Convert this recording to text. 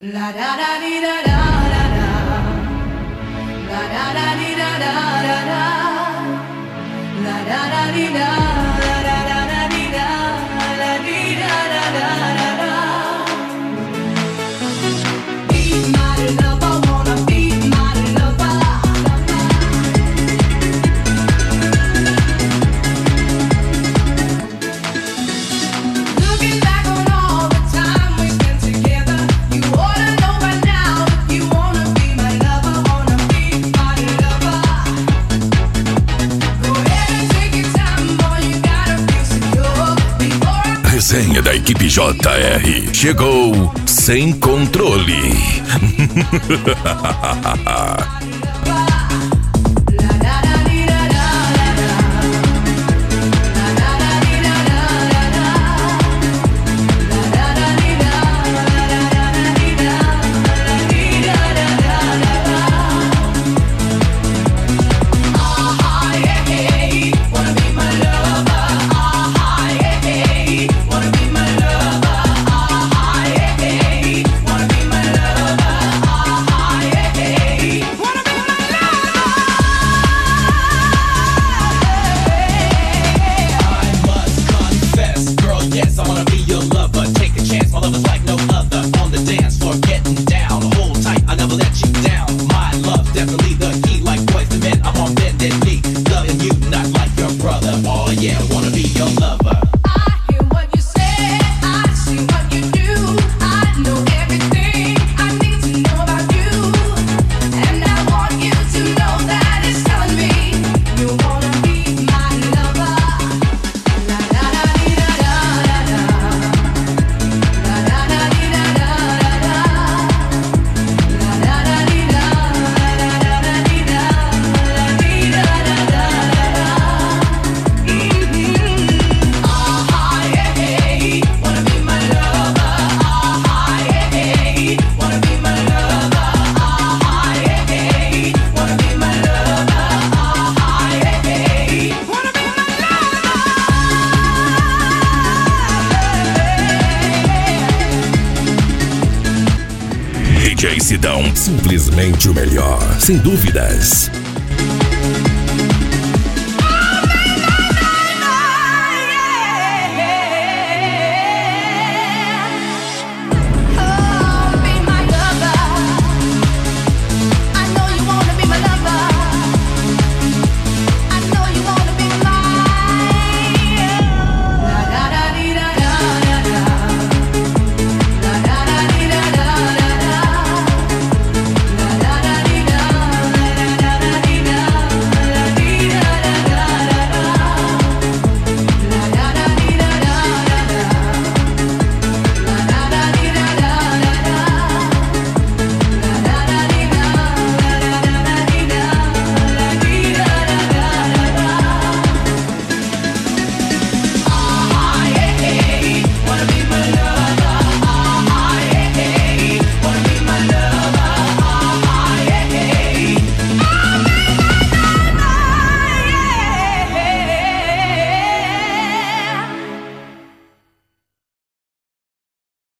La da da dee da da da da. La da da dee da da da da. La da da dee da da da da dee da la dee da da da da da. Be my lover, wanna be my lover. Looking back on all the time we spent together, you oughta know by now if you wanna be my lover, wanna be my lover. Go ahead and take your time, boy, you gotta feel secure before I Resenha da equipe JR. Chegou sem controle. Yes, I wanna be your lover. Take a chance, my love is like no other. On the dance floor, getting down. Hold tight, I never let you down. My love, definitely the key. Like boys to men, I'm on bended knee. Loving you, not like your brother. Oh yeah, wanna be your lover. I hear what you say, I see what you do. I know everything I need to know about you, and I want you to know that it's telling me you wanna be my lover. La da da dee da da da da. La da da dee da da da da. La da da dee da da da da dee da la dee da da da da da. Wanna be my lover. Wanna be my lover. Wanna be my lover. Wanna be my DJ Sidão, simplesmente o melhor, sem dúvidas.